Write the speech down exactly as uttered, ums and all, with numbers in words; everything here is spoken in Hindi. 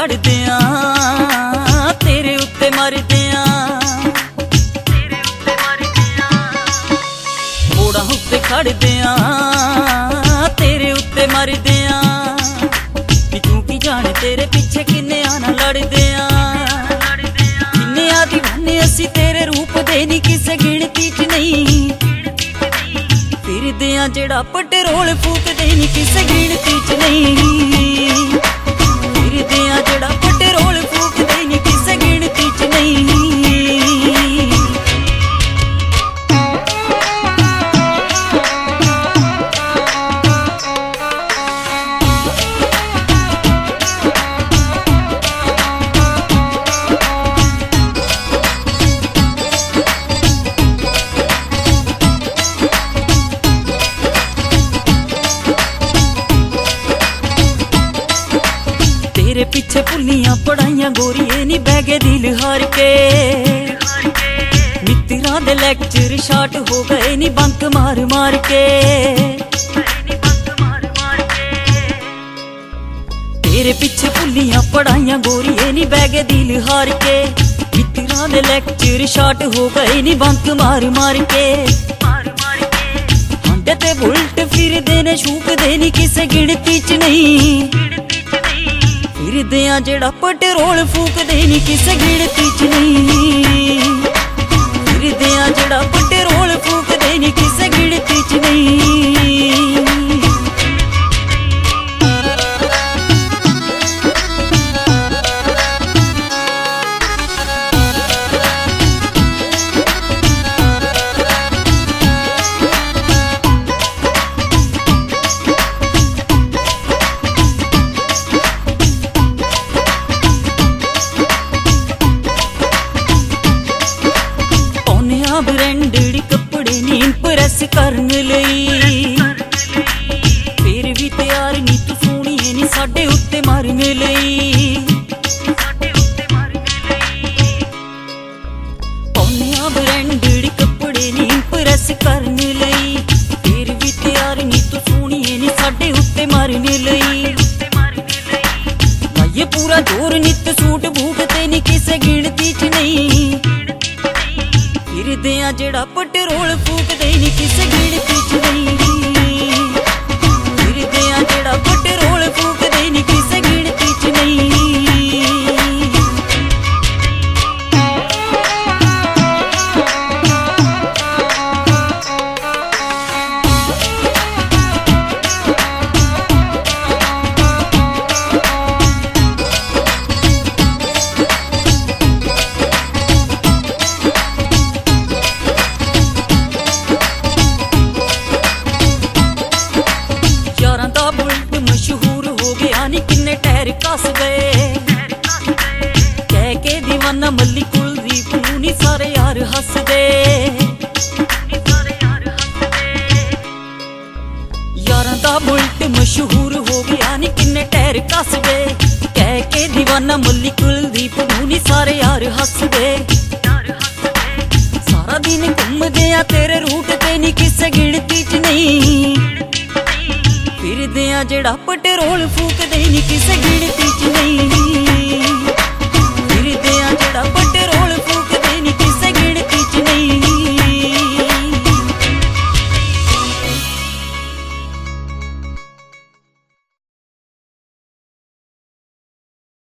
खड़दे आ तेरे उत्ते मरदे आ मोड़ा उत्ते खड़दे आ तेरे उत्ते मरदे आ कि तू की जाने तेरे पीछे किन्ने आना लड़दे आ किन्ने आ दीवाने असी तेरे रूप दे नी किसे गिनती च नहीं फिरदे आ जेड़ा पेट्रोल फूकदे नी किसे गिनती च नहीं फिरदे आ जेड़ा पेट्रोल फूकदे नी किसे गिनती च नहीं। तेरे पीछे पुलियां पढ़ाइया गोरिए नी बैगे दिल हार के मित्रा दे लेक्चर शार्ट हो गए नी बंक मार मार के तेरे पीछे पुलियां पढ़ाइया गोरिए नी बैगे दिल हार के मित्रा दे लेक्चर शार्ट हो गए नी बंक मार मार के हांडे ते बुलट फिर देने शूक देनी किसे गिनती च नहीं फिरदे आ जेड़ा पेट्रोल फूकदे नी किसे गिनती च नहीं फिरदे आ जेड़ा पेट्रोल फूकदे नी किसे गिनती च नहीं। ब्रांडेड कपड़े नी इंप्रेस करन लई फिर भी तैयार नी तू सोहणी नी साडे उत्ते मारन लई पौनिया ब्रांडेड कपड़े नी इंप्रेस करन लई फिर भी तैयार नी तू सोहणी नी साडे उत्ते मारन लई ये पूरा जोर नित सूट बूट ते नी किसे गिनती च नहीं फिरदे आ जेड़ा पेट्रोल फूकदे नी किसे गिनती च नहीं फिरदे आ जेड़ा पेट्रोल फूकदे नी किसे गिनती च नहीं। कस गए कह के दीवाना मल्ली कुलदीप नूं नी सारे यार हस दे यारां दा बुलट मशहूर हो गया नी किन्ने टैर कस गए कह के दीवाना मल्ली कुलदीप नूं नी सारे यार हस दे सारा दिन घूमदे आ तेरे रूट ते नी किसे गिनती च नहीं फिरदे आ जेड़ा पेट्रोल फूकदे नी किसे गिनती च नहीं।